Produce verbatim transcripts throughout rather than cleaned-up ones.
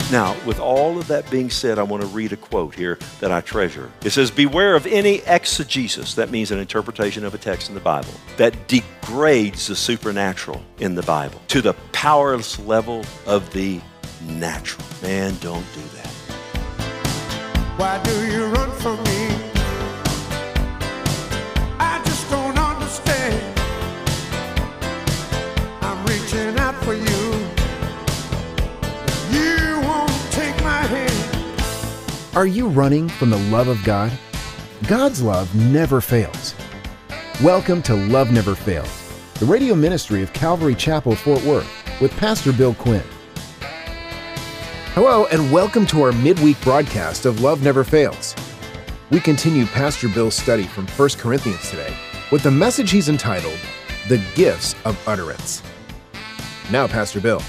Now, with all of that being said, I want to read a quote here that I treasure. It says, "Beware of any exegesis," that means an interpretation of a text in the Bible, "that degrades the supernatural in the Bible to the powerless level of the natural." Man, don't do that. Why do you run from me? I just don't understand. I'm reaching out for you. You won't take my hand. Are you running from the love of God? God's love never fails. Welcome to Love Never Fails, the radio ministry of Calvary Chapel, Fort Worth, with Pastor Bill Quinn. Hello, and welcome to our midweek broadcast of Love Never Fails. We continue Pastor Bill's study from First Corinthians today with the message he's entitled, The Gifts of Utterance. Now, Pastor Bill.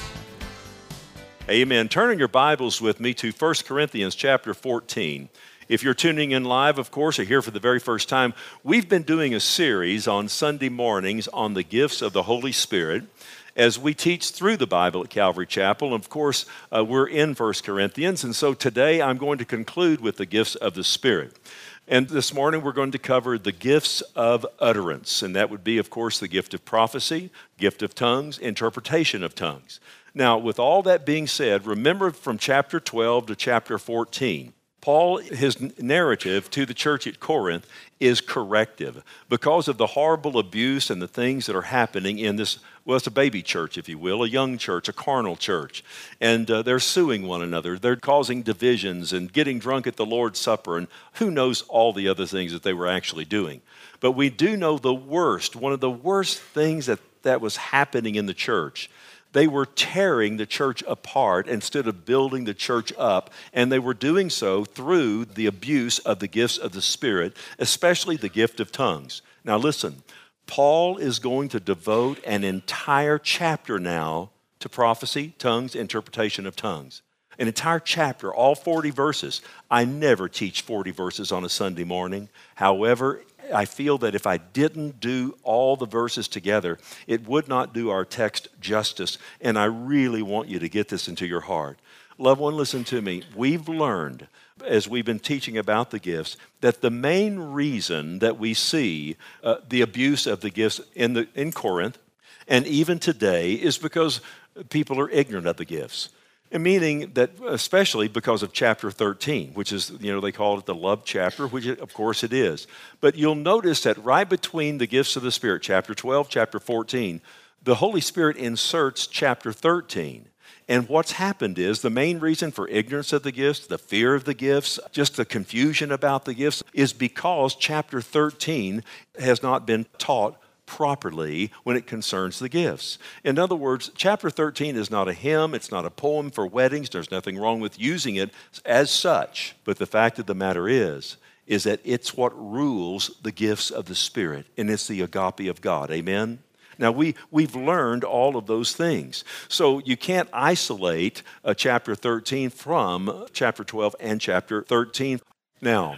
Amen. Turn in your Bibles with me to First Corinthians chapter fourteen. If you're tuning in live, of course, or here for the very first time, we've been doing a series on Sunday mornings on the gifts of the Holy Spirit as we teach through the Bible at Calvary Chapel. And of course, uh, we're in First Corinthians, and so today I'm going to conclude with the gifts of the Spirit. And this morning we're going to cover the gifts of utterance, and that would be, of course, the gift of prophecy, gift of tongues, interpretation of tongues. Now, with all that being said, remember from chapter twelve to chapter fourteen, Paul, his narrative to the church at Corinth is corrective because of the horrible abuse and the things that are happening in this, well, it's a baby church, if you will, a young church, a carnal church. And uh, they're suing one another. They're causing divisions and getting drunk at the Lord's Supper, and who knows all the other things that they were actually doing. But we do know the worst, one of the worst things that, that was happening in the church. They were tearing the church apart instead of building the church up, and they were doing so through the abuse of the gifts of the Spirit, especially the gift of tongues. Now listen, Paul is going to devote an entire chapter now to prophecy, tongues, interpretation of tongues. An entire chapter, all forty verses. I never teach forty verses on a Sunday morning. However, I feel that if I didn't do all the verses together, it would not do our text justice, and I really want you to get this into your heart. Loved one, listen to me. We've learned, as we've been teaching about the gifts, that the main reason that we see uh, the abuse of the gifts in, the, in Corinth, and even today, is because people are ignorant of the gifts. Meaning that especially because of chapter thirteen, which is, you know, they call it the love chapter, which it, of course it is. But you'll notice that right between the gifts of the Spirit, chapter twelve, chapter fourteen, the Holy Spirit inserts chapter thirteen. And what's happened is the main reason for ignorance of the gifts, the fear of the gifts, just the confusion about the gifts, is because chapter thirteen has not been taught properly when it concerns the gifts. In other words, chapter thirteen is not a hymn, it's not a poem for weddings, there's nothing wrong with using it as such. But the fact of the matter is, is that it's what rules the gifts of the Spirit, and it's the agape of God. Amen? Now, we, we've learned all of those things. So you can't isolate uh, chapter thirteen from chapter twelve and chapter thirteen. Now,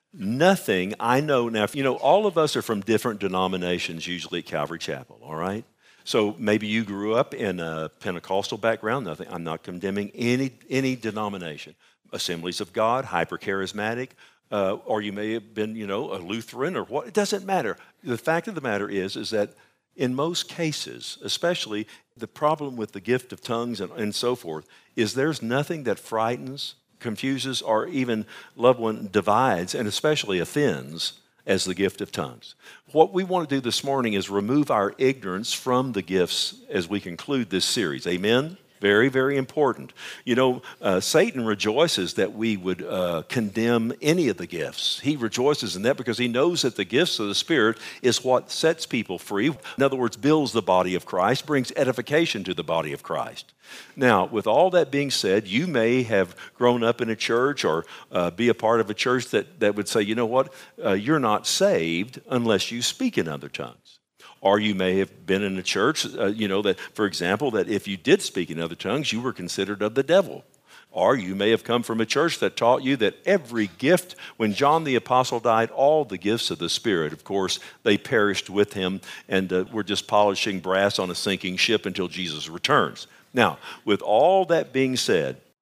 nothing I know now, you know, all of us are from different denominations usually at Calvary Chapel, all right? So maybe you grew up in a Pentecostal background. Nothing, I'm not condemning any any denomination. Assemblies of God, hyper-charismatic, uh, or you may have been, you know, a Lutheran or what. It doesn't matter. The fact of the matter is, is that in most cases, especially the problem with the gift of tongues and, and so forth, is there's nothing that frightens, confuses, or even, loved one, divides, and especially offends as the gift of tongues. What we want to do this morning is remove our ignorance from the gifts as we conclude this series. Amen? Very, very important. You know, uh, Satan rejoices that we would uh, condemn any of the gifts. He rejoices in that because he knows that the gifts of the Spirit is what sets people free. In other words, builds the body of Christ, brings edification to the body of Christ. Now, with all that being said, you may have grown up in a church or uh, be a part of a church that, that would say, you know what, uh, you're not saved unless you speak in other tongues. Or you may have been in a church, uh, you know, that, for example, that if you did speak in other tongues, you were considered of the devil. Or you may have come from a church that taught you that every gift, when John the Apostle died, all the gifts of the Spirit, of course, they perished with him, and uh, we're just polishing brass on a sinking ship until Jesus returns. Now, with all that being said,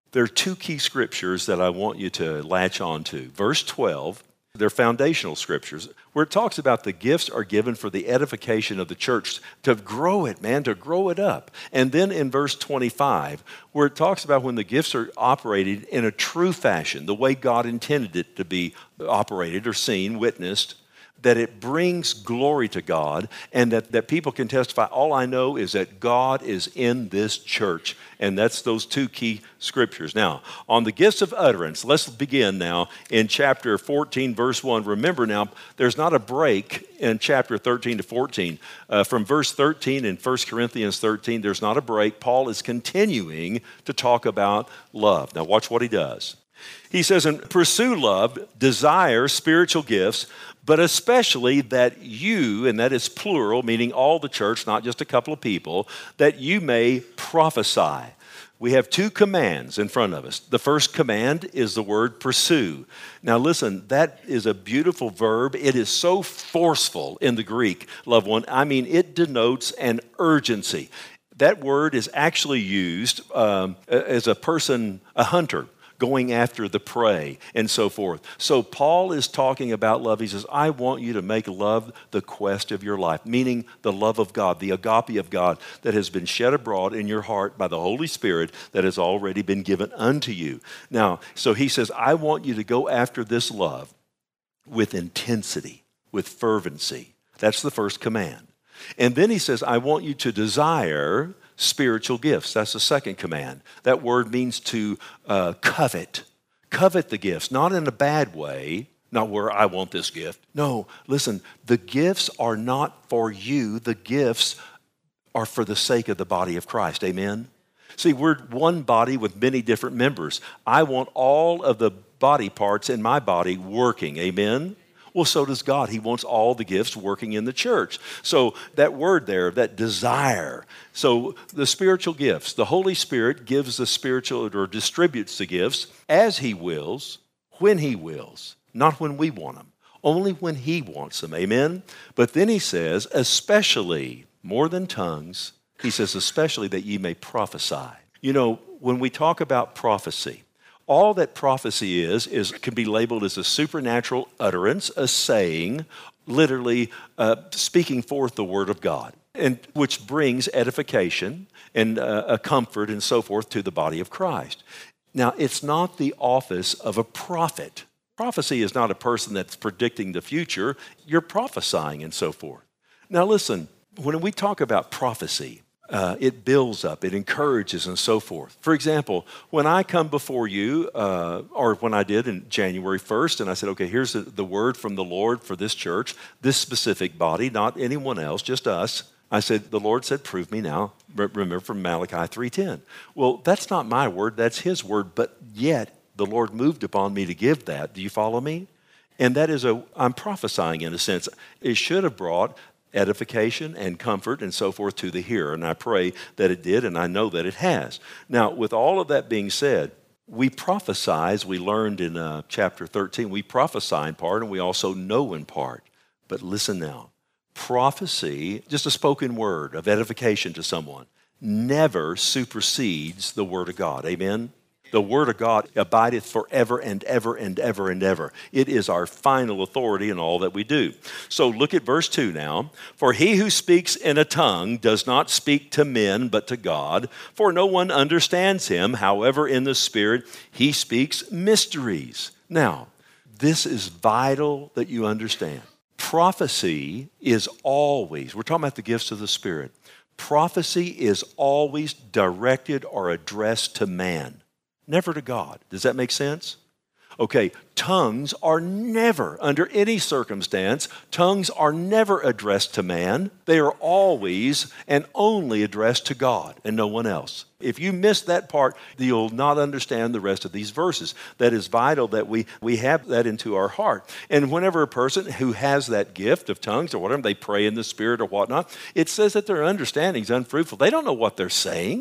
There are two key scriptures that I want you to latch on to. Verse twelve, they're foundational scriptures, where it talks about the gifts are given for the edification of the church, to grow it, man, to grow it up. And then in verse twenty-five, where it talks about when the gifts are operated in a true fashion, the way God intended it to be operated or seen, witnessed, that it brings glory to God, and that, that people can testify, all I know is that God is in this church. And that's those two key scriptures. Now, on the gifts of utterance, let's begin now in chapter fourteen, verse one. Remember now, there's not a break in chapter thirteen to fourteen. Uh, from verse thirteen in First Corinthians thirteen, there's not a break. Paul is continuing to talk about love. Now, watch what he does. He says, and pursue love, desire spiritual gifts, but especially that you, and that is plural, meaning all the church, not just a couple of people, that you may prophesy. We have two commands in front of us. The first command is the word pursue. Now listen, that is a beautiful verb. It is so forceful in the Greek, loved one. I mean, it denotes an urgency. That word is actually used um, as a person, a hunter, going after the prey and so forth. So Paul is talking about love. He says, I want you to make love the quest of your life, meaning the love of God, the agape of God that has been shed abroad in your heart by the Holy Spirit that has already been given unto you. Now, so he says, I want you to go after this love with intensity, with fervency. That's the first command. And then he says, I want you to desire spiritual gifts. That's the second command. That word means to uh, covet. Covet the gifts, not in a bad way, not where I want this gift. No, listen, the gifts are not for you. The gifts are for the sake of the body of Christ. Amen? See, we're one body with many different members. I want all of the body parts in my body working. Amen? Well, so does God. He wants all the gifts working in the church. So that word there, that desire. So the spiritual gifts, the Holy Spirit gives the spiritual or distributes the gifts as He wills, when He wills, not when we want them, only when He wants them. Amen? But then He says, especially, more than tongues, He says, especially that ye may prophesy. You know, when we talk about prophecy, all that prophecy is, is can be labeled as a supernatural utterance, a saying, literally uh, speaking forth the word of God, and which brings edification and uh, a comfort and so forth to the body of Christ. Now, it's not the office of a prophet. Prophecy is not a person that's predicting the future. You're prophesying and so forth. Now, listen, when we talk about prophecy, Uh, it builds up, it encourages, and so forth. For example, when I come before you, uh, or when I did in January first, and I said, okay, here's the, the word from the Lord for this church, this specific body, not anyone else, just us. I said, the Lord said, prove me now. Remember from Malachi three ten. Well, that's not my word, that's His word, but yet the Lord moved upon me to give that. Do you follow me? And that is a, I'm prophesying in a sense. It should have brought edification and comfort and so forth to the hearer. And I pray that it did, and I know that it has. Now, with all of that being said, we prophesy, as we learned in uh, chapter thirteen, we prophesy in part and we also know in part. But listen now, prophecy, just a spoken word of edification to someone, never supersedes the word of God. Amen? The word of God abideth forever and ever and ever and ever. It is our final authority in all that we do. So look at verse two now. For he who speaks in a tongue does not speak to men, but to God. For no one understands him. However, in the Spirit, he speaks mysteries. Now, this is vital that you understand. Prophecy is always, we're talking about the gifts of the Spirit. Prophecy is always directed or addressed to man. Never to God. Does that make sense? Okay, tongues are never, under any circumstance, tongues are never addressed to man. They are always and only addressed to God and no one else. If you miss that part, you'll not understand the rest of these verses. That is vital that we, we have that into our heart. And whenever a person who has that gift of tongues or whatever, they pray in the Spirit or whatnot, it says that their understanding is unfruitful. They don't know what they're saying.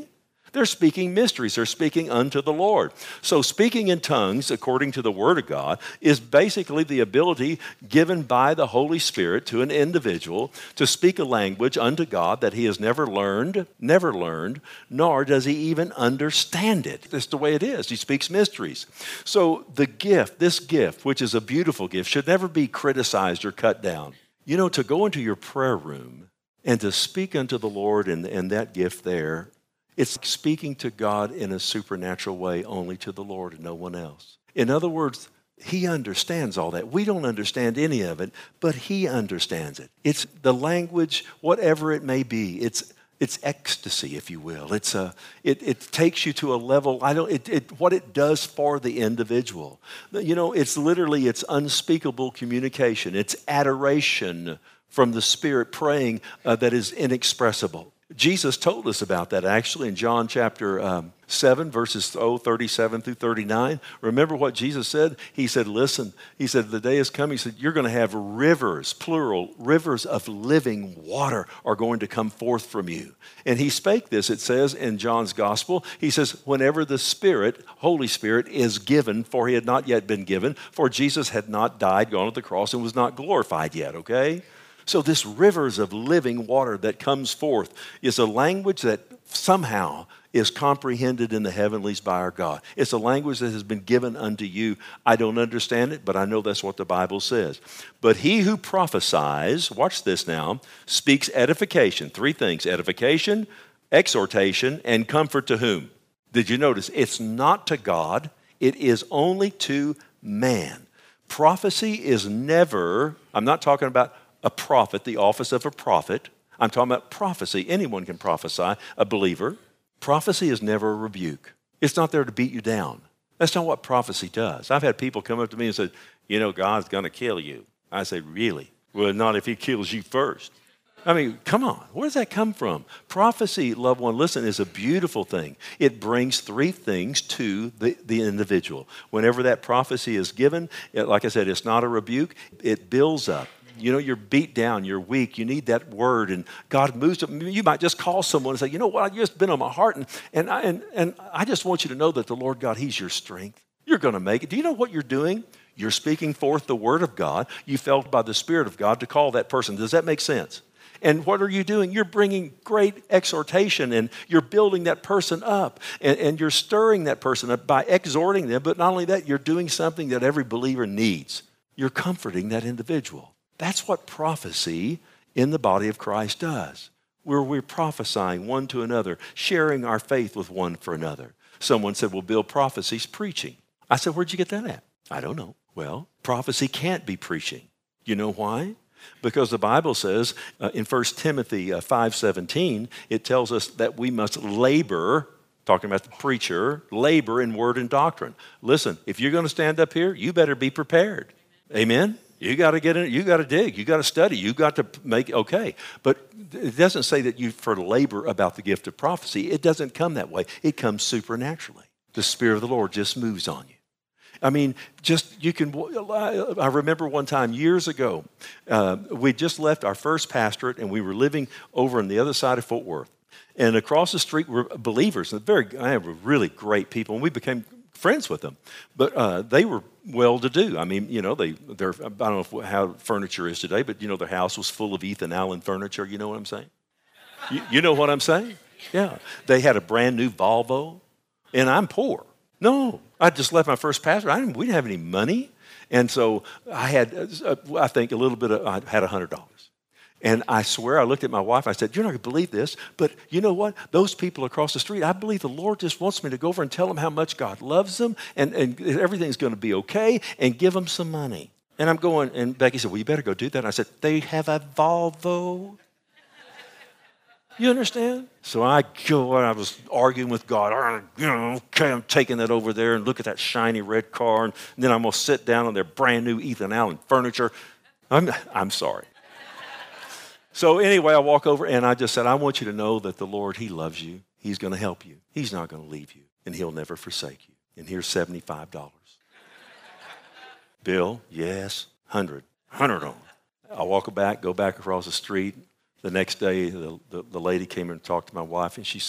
They're speaking mysteries. They're speaking unto the Lord. So speaking in tongues, according to the Word of God, is basically the ability given by the Holy Spirit to an individual to speak a language unto God that he has never learned, never learned, nor does he even understand it. That's the way it is. He speaks mysteries. So the gift, this gift, which is a beautiful gift, should never be criticized or cut down. You know, to go into your prayer room and to speak unto the Lord and, and that gift there, it's speaking to God in a supernatural way only to the Lord and no one else. In other words, he understands all that. We don't understand any of it, but he understands it. It's the language, whatever it may be. It's it's ecstasy, if you will. It's a it it takes you to a level. I don't it, it what it does for the individual. You know, it's literally it's unspeakable communication. It's adoration from the Spirit praying uh, that is inexpressible. Jesus told us about that actually in John chapter um, seven, verses oh, thirty-seven through thirty-nine. Remember what Jesus said? He said, listen, he said, the day is coming. He said, you're going to have rivers, plural, rivers of living water are going to come forth from you. And he spake this, it says in John's gospel. He says, whenever the Spirit, Holy Spirit, is given, for he had not yet been given, for Jesus had not died, gone to the cross, and was not glorified yet, okay? So this rivers of living water that comes forth is a language that somehow is comprehended in the heavenlies by our God. It's a language that has been given unto you. I don't understand it, but I know that's what the Bible says. But he who prophesies, watch this now, speaks edification. Three things: edification, exhortation, and comfort to whom? Did you notice? It's not to God. It is only to man. Prophecy is never, I'm not talking about a prophet, the office of a prophet. I'm talking about prophecy. Anyone can prophesy, a believer. Prophecy is never a rebuke. It's not there to beat you down. That's not what prophecy does. I've had people come up to me and say, you know, God's going to kill you. I say, really? Well, not if he kills you first. I mean, come on. Where does that come from? Prophecy, loved one, listen, is a beautiful thing. It brings three things to the, the individual. Whenever that prophecy is given, it, like I said, it's not a rebuke. It builds up. You know, you're beat down, you're weak, you need that word, and God moves to, you might just call someone and say, you know what, I've just been on my heart, and, and, I, and, and I just want you to know that the Lord God, he's your strength. You're going to make it. Do you know what you're doing? You're speaking forth the word of God. You felt by the Spirit of God to call that person. Does that make sense? And what are you doing? You're bringing great exhortation, and you're building that person up, and, and you're stirring that person up by exhorting them, but not only that, you're doing something that every believer needs. You're comforting that individual. That's what prophecy in the body of Christ does, where we're prophesying one to another, sharing our faith with one for another. Someone said, well, Bill, prophecy's preaching. I said, where'd you get that at? I don't know. Well, prophecy can't be preaching. You know why? Because the Bible says uh, in First Timothy uh, five seventeen, it tells us that we must labor, talking about the preacher, labor in word and doctrine. Listen, if you're going to stand up here, you better be prepared. Amen? You got to get in, you got to dig, you got to study, you got to make, okay. But it doesn't say that you for labor about the gift of prophecy. It doesn't come that way. It comes supernaturally. The Spirit of the Lord just moves on you. I mean, just, you can, I remember one time years ago, uh, we just left our first pastorate and we were living over on the other side of Fort Worth. And across the street were believers, and very, I have really great people, and we became friends with them, but uh, they were well-to-do. I mean, you know, they, they're, I don't know if, how furniture is today, but, you know, their house was full of Ethan Allen furniture. You know what I'm saying? You, you know what I'm saying? Yeah. They had a brand new Volvo, and I'm poor. No, I just left my first pastor. I didn't, we didn't have any money, and so I had, uh, I think, a little bit of, I had one hundred dollars. And I swear, I looked at my wife, I said, you're not going to believe this, but you know what? Those people across the street, I believe the Lord just wants me to go over and tell them how much God loves them, and, and everything's going to be okay, and give them some money. And I'm going, and Becky said, well, you better go do that. And I said, they have a Volvo. You understand? So I go, and I was arguing with God. You know, okay, I'm taking that over there, and look at that shiny red car, and then I'm going to sit down on their brand new Ethan Allen furniture. I'm, I'm sorry. So anyway, I walk over and I just said, I want you to know that the Lord, he loves you. He's going to help you. He's not going to leave you, and he'll never forsake you. And here's seventy-five dollars. Bill, yes, one hundred. one hundred on it. I walk back, go back across the street. The next day, the, the, the lady came and talked to my wife, and she said,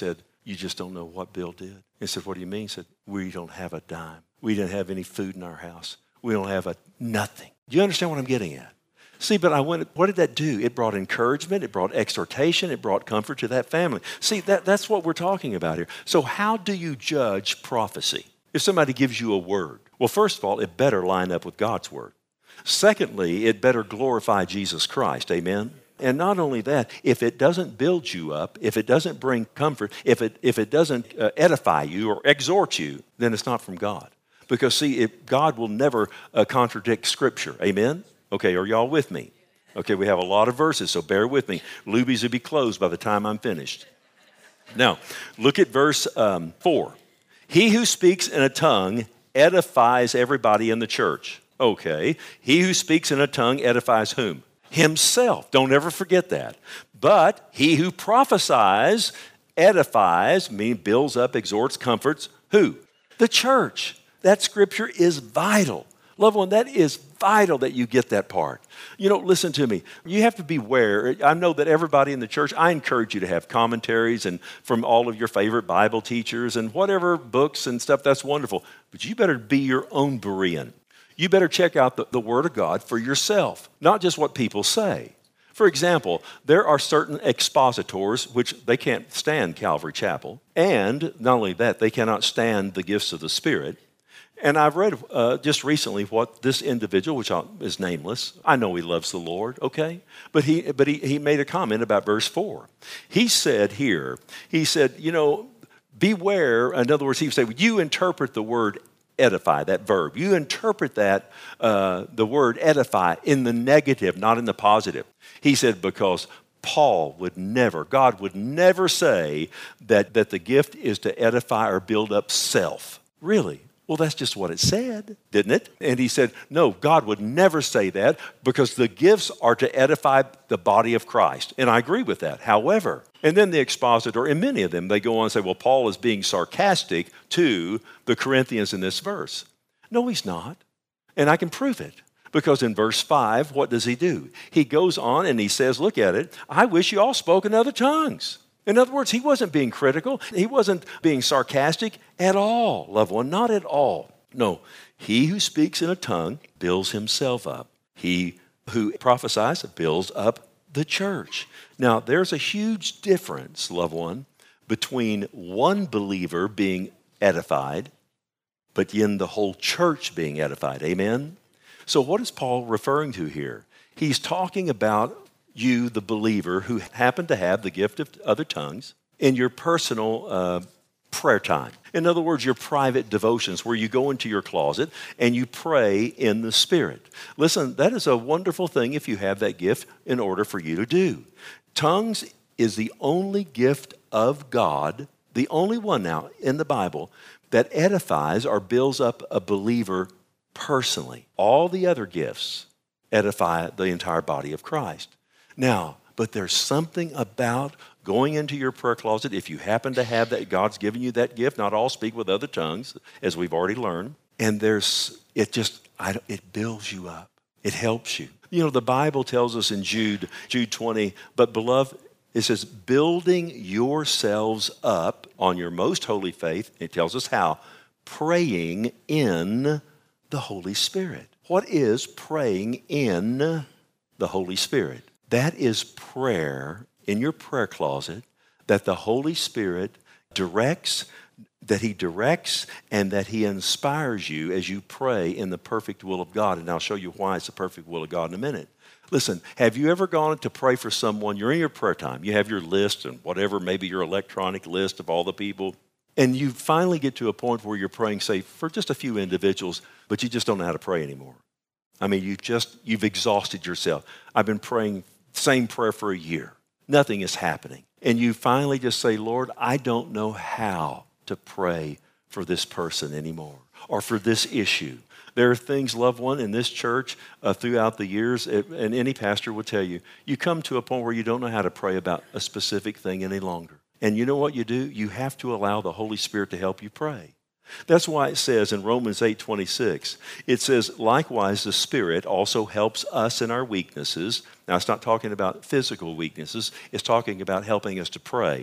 you just don't know what Bill did. He said, what do you mean? He said, we don't have a dime. We didn't have any food in our house. We don't have a nothing. Do you understand what I'm getting at? See, but I went, what did that do? It brought encouragement, it brought exhortation, it brought comfort to that family. See, that, that's what we're talking about here. So how do you judge prophecy? If somebody gives you a word, well, first of all, it better line up with God's word. Secondly, it better glorify Jesus Christ, amen? And not only that, if it doesn't build you up, if it doesn't bring comfort, if it, if it doesn't uh, edify you or exhort you, then it's not from God. Because see, if God will never uh, contradict Scripture, amen? Okay, are y'all with me? Okay, we have a lot of verses, so bear with me. Lubies will be closed by the time I'm finished. Now, look at verse um, four. He who speaks in a tongue edifies everybody in the church. Okay, he who speaks in a tongue edifies whom? Himself. Don't ever forget that. But he who prophesies edifies, meaning builds up, exhorts, comforts, who? The church. That scripture is vital. Loved one, that is vital that you get that part. You know, listen to me. You have to beware. I know that everybody in the church, I encourage you to have commentaries and from all of your favorite Bible teachers and whatever books and stuff. That's wonderful. But you better be your own Berean. You better check out the, the Word of God for yourself, not just what people say. For example, there are certain expositors which they can't stand Calvary Chapel. And not only that, they cannot stand the gifts of the Spirit. And I've read uh, just recently what this individual, which is nameless, I know he loves the Lord, okay? But he but he, he made a comment about verse four. He said here, he said, you know, beware. In other words, he would say, you interpret the word edify, that verb. You interpret that, uh, the word edify in the negative, not in the positive. He said, because Paul would never, God would never say that, that the gift is to edify or build up self. Really? Well, that's just what it said, didn't it? And he said, no, God would never say that because the gifts are to edify the body of Christ. And I agree with that. However, and then the expositor, and many of them, they go on and say, well, Paul is being sarcastic to the Corinthians in this verse. No, he's not. And I can prove it. Because in verse five, what does he do? He goes on and he says, look at it, I wish you all spoke in other tongues. In other words, he wasn't being critical. He wasn't being sarcastic at all, loved one, not at all. No, he who speaks in a tongue builds himself up. He who prophesies builds up the church. Now, there's a huge difference, loved one, between one believer being edified, but in the whole church being edified. Amen? So what is Paul referring to here? He's talking about you, the believer, who happen to have the gift of other tongues in your personal uh, prayer time. In other words, your private devotions where you go into your closet and you pray in the Spirit. Listen, that is a wonderful thing if you have that gift in order for you to do. Tongues is the only gift of God, the only one now in the Bible that edifies or builds up a believer personally. All the other gifts edify the entire body of Christ. Now, but there's something about going into your prayer closet, if you happen to have that, God's given you that gift, not all speak with other tongues, as we've already learned, and there's, it just, I don't, it builds you up. It helps you. You know, the Bible tells us in Jude, Jude twenty, but beloved, it says, building yourselves up on your most holy faith, it tells us how, praying in the Holy Spirit. What is praying in the Holy Spirit? That is prayer in your prayer closet that the Holy Spirit directs, that He directs and that He inspires you as you pray in the perfect will of God. And I'll show you why it's the perfect will of God in a minute. Listen, have you ever gone to pray for someone? You're in your prayer time. You have your list and whatever, maybe your electronic list of all the people. And you finally get to a point where you're praying, say, for just a few individuals, but you just don't know how to pray anymore. I mean, you just, you've exhausted yourself. I've been praying same prayer for a year. Nothing is happening. And you finally just say, Lord, I don't know how to pray for this person anymore or for this issue. There are things, loved one, in this church uh, throughout the years, it, and any pastor will tell you, you come to a point where you don't know how to pray about a specific thing any longer. And you know what you do? You have to allow the Holy Spirit to help you pray. That's why it says in Romans eight twenty-six, it says, likewise, the Spirit also helps us in our weaknesses. Now, it's not talking about physical weaknesses. It's talking about helping us to pray.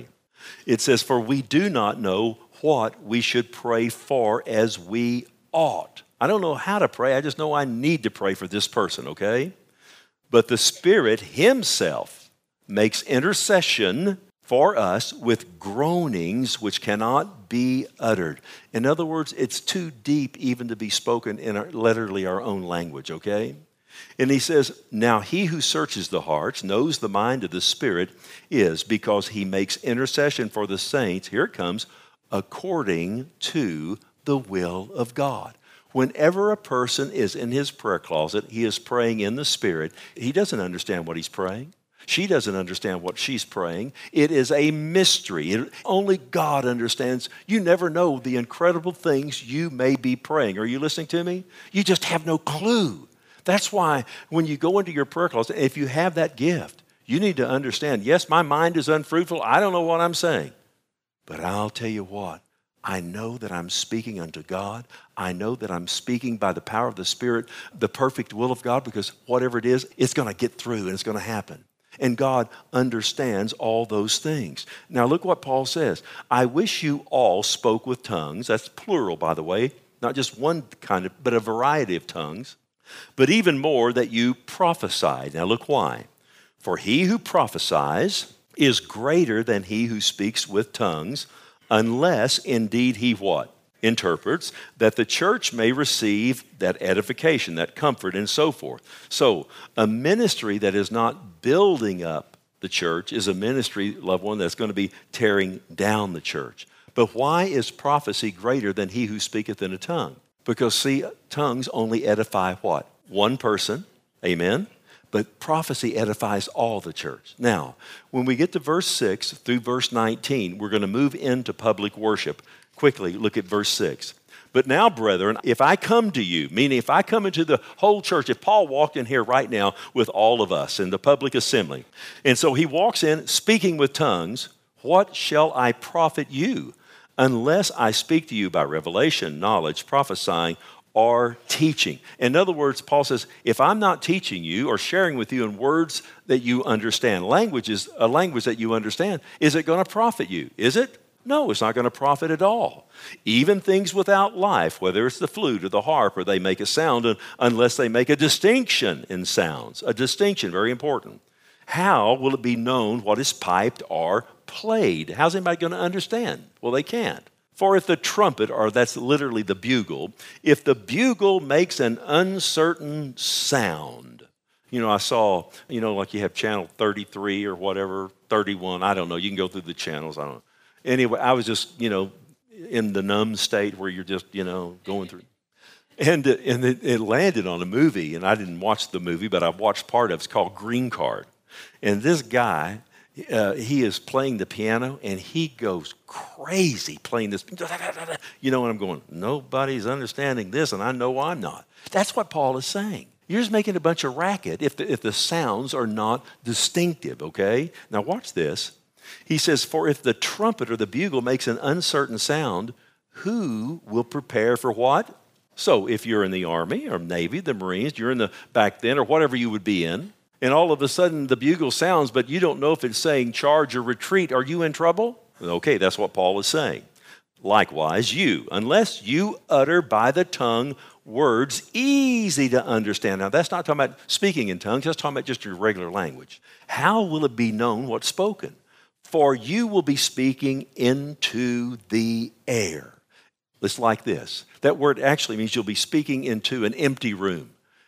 It says, for we do not know what we should pray for as we ought. I don't know how to pray. I just know I need to pray for this person, okay? But the Spirit himself makes intercession for us with groanings which cannot be uttered. In other words, it's too deep even to be spoken in our, literally our own language, okay? And he says, now he who searches the hearts knows the mind of the Spirit is because he makes intercession for the saints, here it comes, according to the will of God. Whenever a person is in his prayer closet, he is praying in the Spirit. He doesn't understand what he's praying. She doesn't understand what she's praying. It is a mystery. It, only God understands. You never know the incredible things you may be praying. Are you listening to me? You just have no clue. That's why when you go into your prayer closet, if you have that gift, you need to understand, yes, my mind is unfruitful. I don't know what I'm saying. But I'll tell you what. I know that I'm speaking unto God. I know that I'm speaking by the power of the Spirit, the perfect will of God, because whatever it is, it's going to get through and it's going to happen. And God understands all those things. Now look what Paul says. I wish you all spoke with tongues. That's plural, by the way. Not just one kind of, but a variety of tongues. But even more that you prophesied. Now look why. For he who prophesies is greater than he who speaks with tongues, unless indeed he what? Interprets, that the church may receive that edification, that comfort, and so forth. So a ministry that is not building up the church is a ministry, loved one, that's going to be tearing down the church. But why is prophecy greater than he who speaketh in a tongue? Because, see, tongues only edify what? One person, amen? But prophecy edifies all the church. Now, when we get to verse six through verse nineteen, we're going to move into public worship. Quickly, look at verse six. But now, brethren, if I come to you, meaning if I come into the whole church, if Paul walked in here right now with all of us in the public assembly, and so he walks in speaking with tongues, what shall I profit you unless I speak to you by revelation, knowledge, prophesying, or teaching? In other words, Paul says, if I'm not teaching you or sharing with you in words that you understand, language is a language that you understand, is it going to profit you? Is it? No, it's not going to profit at all. Even things without life, whether it's the flute or the harp, or they make a sound unless they make a distinction in sounds. A distinction, very important. How will it be known what is piped or played? How's anybody going to understand? Well, they can't. For if the trumpet, or that's literally the bugle, if the bugle makes an uncertain sound, you know, I saw, you know, like you have channel thirty-three or whatever, thirty-one, I don't know, you can go through the channels, I don't know. Anyway, I was just, you know, in the numb state where you're just, you know, going through. And, and it, it landed on a movie, and I didn't watch the movie, but I watched part of it. It's called Green Card. And this guy, uh, he is playing the piano, and he goes crazy playing this. You know, and I'm going, nobody's understanding this, and I know I'm not. That's what Paul is saying. You're just making a bunch of racket if the, if the sounds are not distinctive, okay? Now watch this. He says, for if the trumpet or the bugle makes an uncertain sound, who will prepare for what? So if you're in the Army or Navy, the Marines, you're in the back then or whatever you would be in, and all of a sudden the bugle sounds, but you don't know if it's saying charge or retreat, are you in trouble? Okay, that's what Paul is saying. Likewise, you, unless you utter by the tongue words easy to understand. Now, that's not talking about speaking in tongues, that's talking about just your regular language. How will it be known what's spoken? For you will be speaking into the air. It's like this. That word actually means you'll be speaking into an empty room.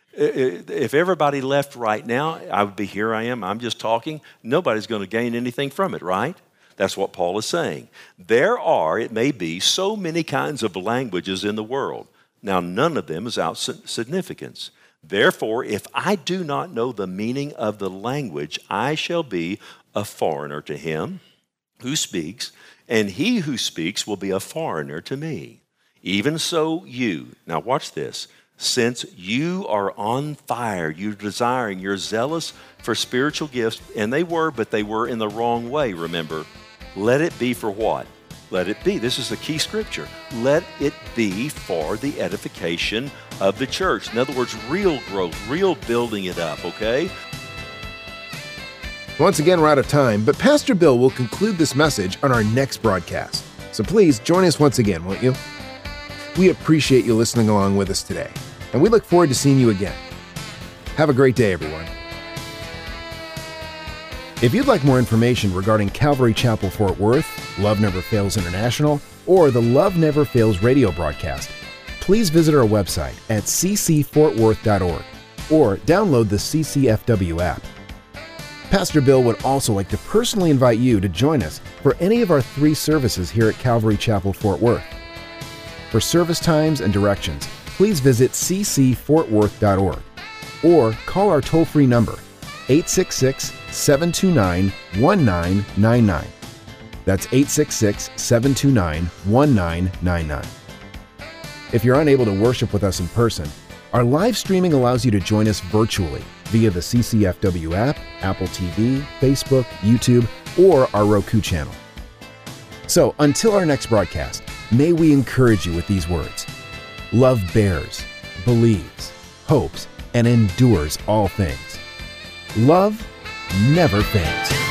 If everybody left right now, I would be, here I am, I'm just talking. Nobody's going to gain anything from it, right? That's what Paul is saying. There are, it may be, so many kinds of languages in the world. Now, none of them is without significance. Therefore, if I do not know the meaning of the language, I shall be a foreigner to him who speaks, and he who speaks will be a foreigner to me. Even so you, now watch this, since you are on fire, you're desiring, you're zealous for spiritual gifts, and they were, but they were in the wrong way, remember. Let it be for what? Let it be. This is the key scripture. Let it be for the edification of the church. In other words, real growth, real building it up, okay? Once again, we're out of time, but Pastor Bill will conclude this message on our next broadcast. So please join us once again, won't you? We appreciate you listening along with us today, and we look forward to seeing you again. Have a great day, everyone. If you'd like more information regarding Calvary Chapel Fort Worth, Love Never Fails International, or the Love Never Fails radio broadcast, please visit our website at c c fort worth dot org or download the C C F W app. Pastor Bill would also like to personally invite you to join us for any of our three services here at Calvary Chapel Fort Worth. For service times and directions, please visit c c fort worth dot org or call our toll-free number, eight six six, seven two nine, one nine nine nine. That's eight six six, seven two nine, one nine nine nine. If you're unable to worship with us in person, our live streaming allows you to join us virtually via the C C F W app, Apple T V, Facebook, YouTube, or our Roku channel. So until our next broadcast, may we encourage you with these words. Love bears, believes, hopes, and endures all things. Love never fails.